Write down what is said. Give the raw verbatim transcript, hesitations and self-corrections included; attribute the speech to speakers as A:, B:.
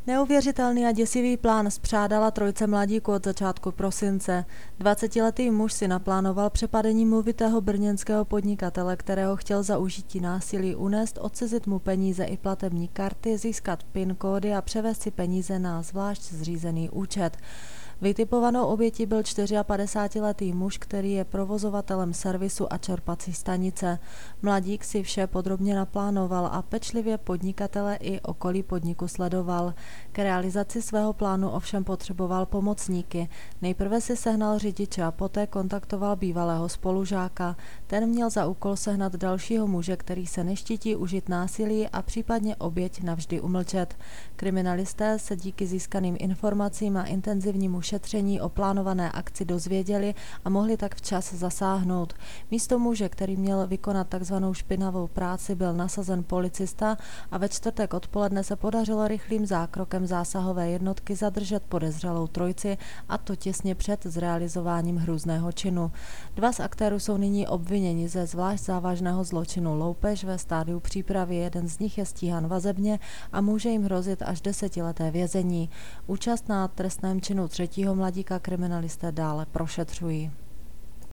A: Neuvěřitelný a děsivý plán spřádala trojice mladíků od začátku prosince. Dvacetiletý muž si naplánoval přepadení movitého brněnského podnikatele, kterého chtěl za užití násilí unést, odcizit mu peníze i platební karty, získat PIN kódy a převést si peníze na zvlášť zřízený účet. Vytipovanou obětí byl padesátčtyřletý muž, který je provozovatelem servisu a čerpací stanice. Mladík si vše podrobně naplánoval a pečlivě podnikatele i okolí podniku sledoval. K realizaci svého plánu ovšem potřeboval pomocníky. Nejprve si sehnal řidiče a poté kontaktoval bývalého spolužáka. Ten měl za úkol sehnat dalšího muže, který se neštítí užít násilí a případně oběť navždy umlčet. Kriminalisté se díky získaným informacím a intenzivnímu šetření o plánované akci dozvěděli a mohli tak včas zasáhnout. Místo muže, který měl vykonat takzvanou špinavou práci, byl nasazen policista a ve čtvrtek odpoledne se podařilo rychlým zákrokem zásahové jednotky zadržet podezřelou trojici, a to těsně před zrealizováním hrůzného činu. Dva z aktérů jsou nyní obviněni ze zvlášť závažného zločinu loupež ve stádiu přípravy. Jeden z nich je stíhan vazebně a může jim hrozit až desetileté vězení. Účast na trestném činu třetího mladíka kriminalisté dále prošetřují.